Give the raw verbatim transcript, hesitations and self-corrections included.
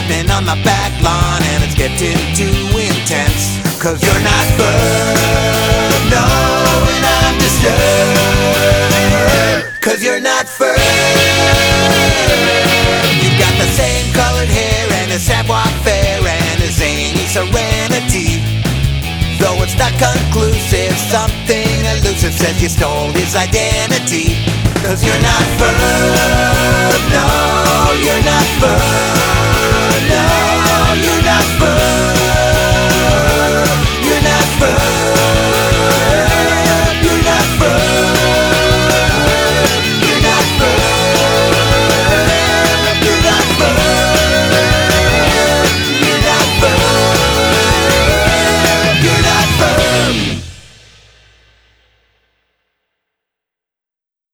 happening on my back lawn, and it's getting too intense. Cause you're not firm, no, and I'm disturbed. Cause you're not firm. You've got the same colored hair and a savoir-faire and a zany serenity. Though it's not conclusive, something elusive says you stole his identity. Cause you're not firm, no, you're not firm, no, you're not firm.